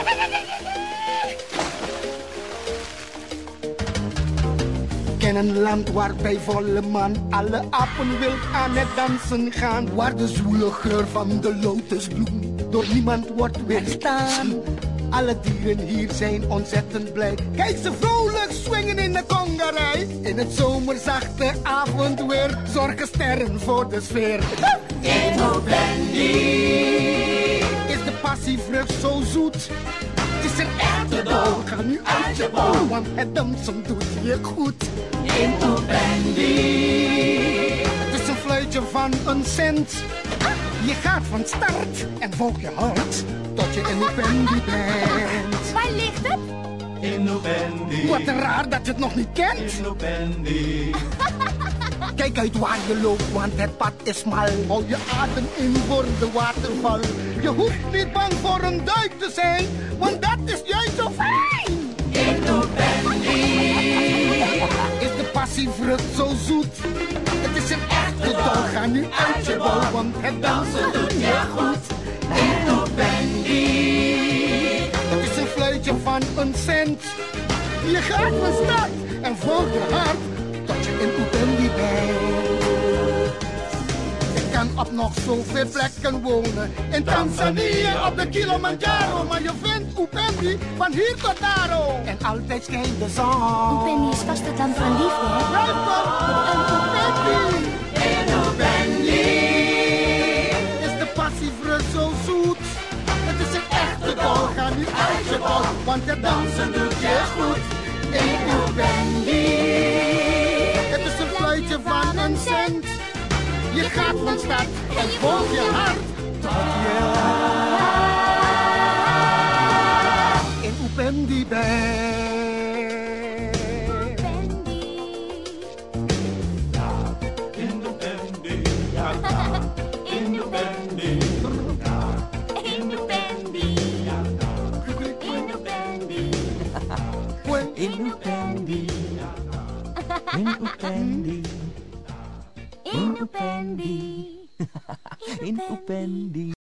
Ken een land waar bij volle man alle apen wild aan het dansen gaan. Waar de zwoele geur van de lotusbloem door niemand wordt weerstaan. Alle dieren hier zijn ontzettend blij. Kijk ze vrolijk swingen in de congarij. In het zomerzachte avondweer zorgen sterren voor de sfeer. In Oependi is de passievrucht zo zoet. Het is een echte bal, ga nu uit je bal, want het dansen doet je goed. In Oependi, het is een fluitje van een cent. Je gaat van start en volg je hart tot je in Oependi bent. Waar ligt het? In Oependi. Wat raar dat je het nog niet kent. In Oependi. Kijk uit waar je loopt, want het pad is smal. Hou je adem in voor de waterval. Je hoeft niet bang voor een duik te zijn, want dat is juist zo fijn. In Oependi is de passievrucht zo zoet. Het is een echte dol, ga nu uit je bol, want het dansen doet je goed. In Oependi. Het is een fluitje van een cent. Je gaat van start en volg je hart tot je in Oependi bent. Je kan op nog zoveel plekken wonen. In Tanzania op de Kilimanjaro. Maar je vindt Oependi van hier tot daar. En altijd schijnt de zon. Oependi is vast het land van liefde, hè? Welkom in Oependi. In Oependi is de passievrucht zo zoet. Het is een echte bal, ga nu uit je bal, want het dansen doet je goed. In Oependi, het is een fluitje van een cent. Je gaat van start en volg je hart tot je in Oependi bent. In Oependi. In Oependi. In Oependi. In Oependi. In Oependi. In Oependi. In Oependi. In Oependi.